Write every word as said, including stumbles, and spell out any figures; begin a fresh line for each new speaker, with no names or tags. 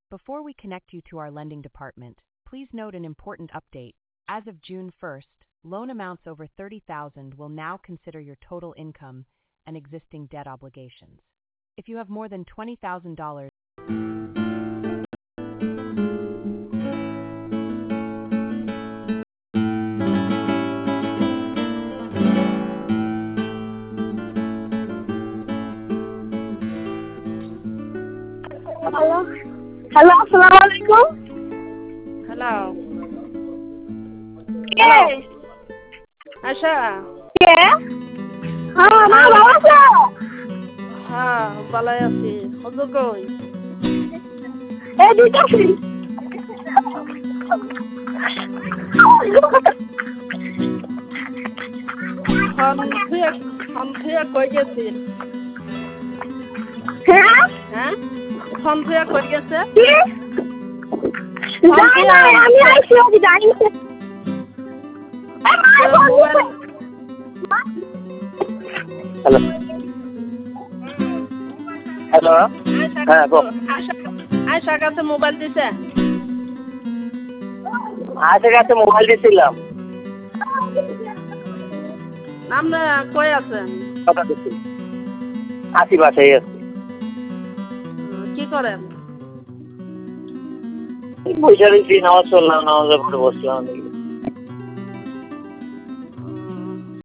Before we connect you to our lending department, please note an important update. As of June first, loan amounts over thirty thousand dollars will now consider your total income and existing debt obligations. If you have more than twenty thousand dollars,
Hello. Hello, assalamu alaikum.
Hello.
Yes.
Asha.
Yeah. হ্যাঁ মা ভালো আছো?
হ্যাঁ ভালো আছি। কত কই?
এই দিতেছি।
ফোন থেকে ফোন থেকে কই গেছি?
হ্যাঁ?
হ্যাঁ? ফোন থেকে কই গেছে?
কি? যাই না আমি আইছি ওদি যাই না।
হ্যালো হ্যালো হ্যাঁ গো
আয়শার কাছে মোবাইল দিছে?
আয়শার কাছে মোবাইল দিছিলাম।
আপনি কই আছেন?
কথা দিছি আসি বাসায় আছি।
কি করেন?
বসে রয়েছি, নামাজ পড়লাম, নামাজের পরে বসলাম।